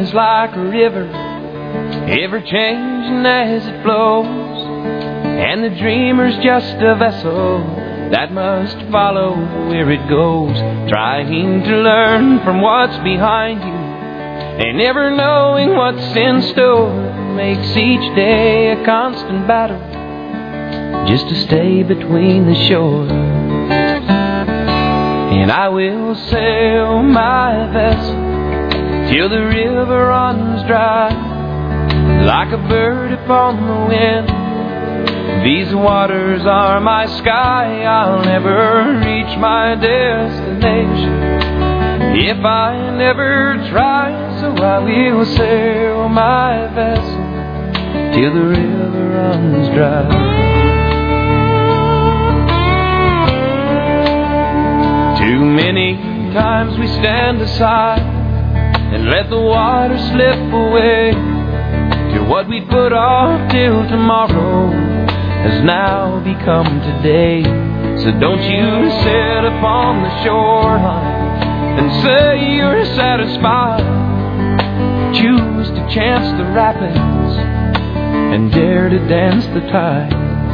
is like a river, ever changing as it flows, and the dreamer's just a vessel that must follow where it goes, trying to learn from what's behind you, and never knowing what's in store makes each day a constant battle just to stay between the shore. And I will sail my vessel till the river runs dry, like a bird upon the wind. These waters are my sky, I'll never reach my destination if I never try. So I will sail my vessel till the river runs dry. Too many times we stand aside and let the water slip away till what we'd put off till tomorrow has now become today. So don't you sit upon the shoreline and say you're satisfied. Choose to chance the rapids and dare to dance the tide.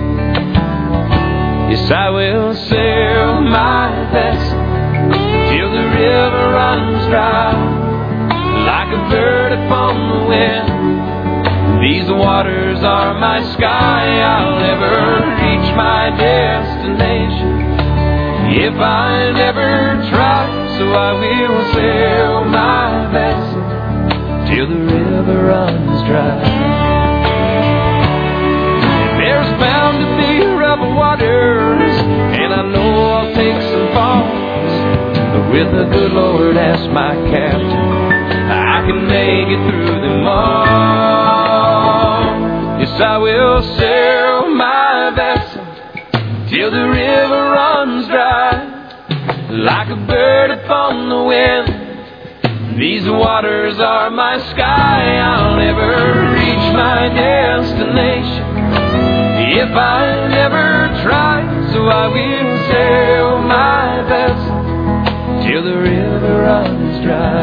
Yes, I will sail my vessel till the river runs dry, like a bird upon the wind. These waters are my sky, I'll never reach my destination if I never try. So I will sail my vessel till the river runs dry. There's bound to be rough waters, and I know I'll take some falls, but with the good Lord as my captain, I can make it through them all. Yes, I will sail my vessel till the river runs dry, like a bird upon the wind. These waters are my sky, I'll never reach my destination if I never try. So I will sail my vessel till the river runs dry.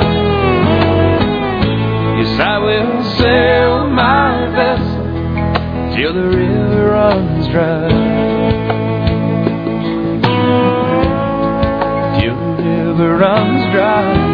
Yes, I will sail my vessel till the river runs dry. Till the river runs dry.